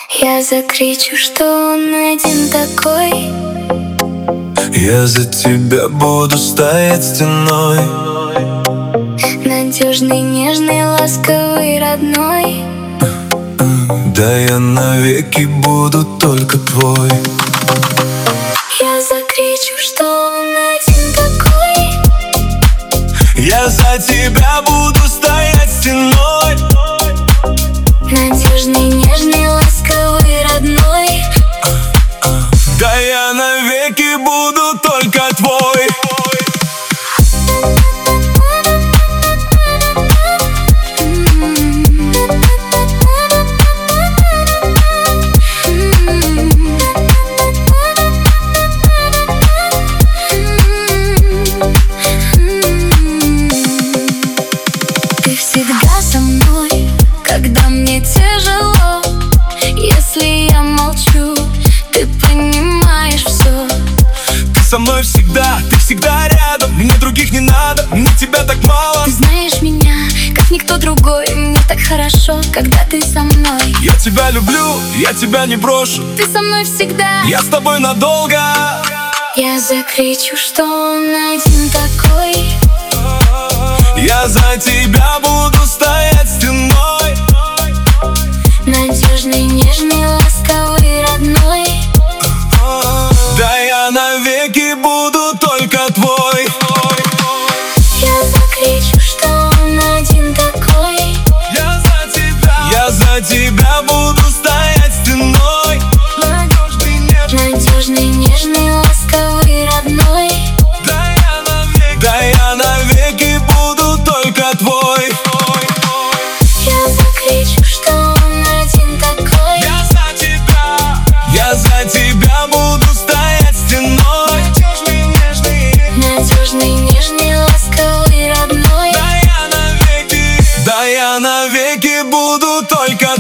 Я закричу, что он один такой. Я за тебя буду стоять стеной. Надежный, нежный, ласковый, родной. Да я навеки буду только твой. Я закричу, что он один такой. Я за тебя буду стоять стеной. Надежный, нежный, ласковый, родной. Да я навеки буду только твой. Ты всегда со мной, когда мне тяжело. Если я молчу, ты понимаешь все. Ты со мной всегда, ты всегда рядом. Мне других не надо, мне тебя так мало. Ты знаешь меня, как никто другой. Мне так хорошо, когда ты со мной. Я тебя люблю, я тебя не брошу. Ты со мной всегда. Я с тобой надолго. Я закричу, что он один такой. Я за тебя буду стоять стеной. Надежный, нежный, ласковый, родной. Да я навеки буду только твой. Я закричу, что он один такой. Я за тебя буду стоять стеной. Надежный, нежный, ласковый, родной. Да я навеки буду только твой. Я закричу, что он один такой. Я за тебя буду стоять стеной. Надежный, нежный, ласковый, родной. Да я навеки буду только